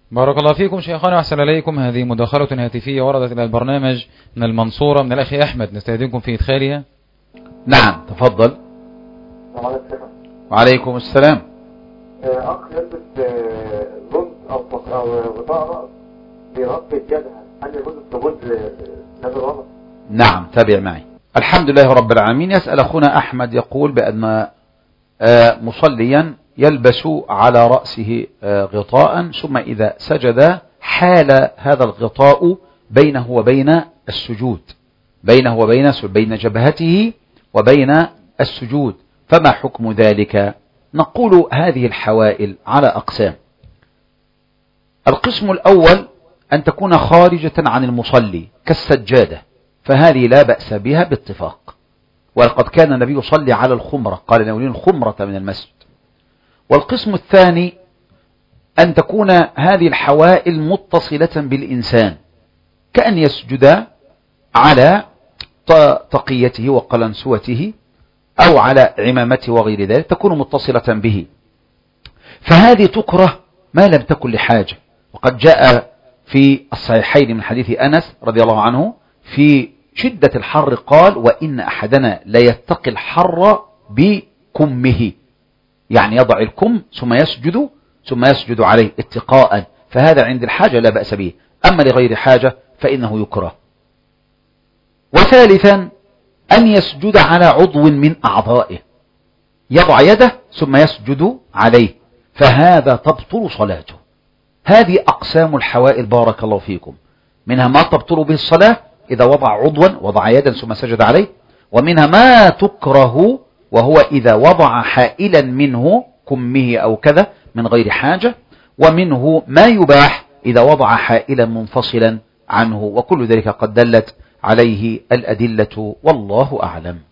بارك الله فيكم شيخنا وأحسن إليكم. هذه مداخلة هاتفية وردت إلى البرنامج من المنصورة من الأخ أحمد، نستأذنكم في إدخالها. نعم تفضل. وعليكم السلام. أخ يلبس جند أو غطاء رأس بيغطي الجبهة، هل يجوز السجود لهذا الوضع؟ نعم تابع معي. الحمد لله رب العالمين. يسأل أخونا أحمد يقول بأن مصليا يلبس على رأسه غطاء، ثم إذا سجد حال هذا الغطاء بينه وبين السجود، بين جبهته وبين السجود، فما حكم ذلك؟ نقول هذه الحوائل على أقسام. القسم الأول أن تكون خارجة عن المصلي كالسجادة، فهذه لا بأس بها باتفاق، وقد كان النبي يصلي على الخمرة، قال ناولين الخمرة من المسجد. والقسم الثاني أن تكون هذه الحوائل متصلة بالإنسان، كأن يسجد على تقيته وقلنسوته أو على عمامته وغير ذلك، تكون متصلة به، فهذه تكره ما لم تكن لحاجة. وقد جاء في الصحيحين من حديث أنس رضي الله عنه في شدة الحر قال: وإن أحدنا لا يتقي الحر بكمه، يعني يضع الكم ثم يسجد عليه اتقاء، فهذا عند الحاجة لا بأس به، أما لغير حاجة فإنه يكره. وثالثا أن يسجد على عضو من أعضائه، يضع يده ثم يسجد عليه، فهذا تبطل صلاته. هذه أقسام الحوائل بارك الله فيكم. منها ما تبطل به الصلاة إذا وضع يدا ثم سجد عليه، ومنها ما تكره وهو إذا وضع حائلا منه كمه أو كذا من غير حاجة، ومنه ما يباح إذا وضع حائلا منفصلا عنه، وكل ذلك قد دلت عليه الأدلة، والله أعلم.